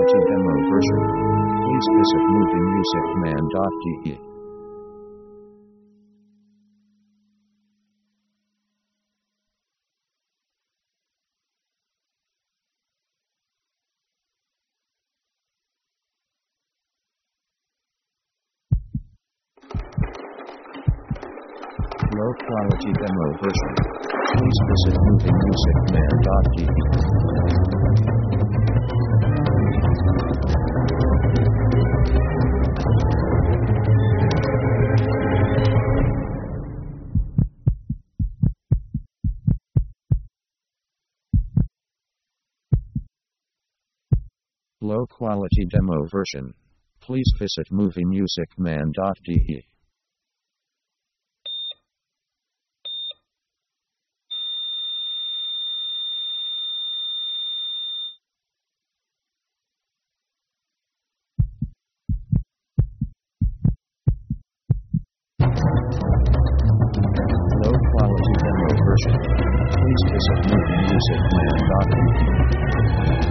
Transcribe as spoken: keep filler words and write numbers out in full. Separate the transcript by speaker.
Speaker 1: quality demo version. Please visit movie music man dot d e. Low quality demo version. Please visit movie music man dot d e. Low quality demo version. Please visit movie music man dot d e. Low quality demo version. Please visit movie music man dot d e.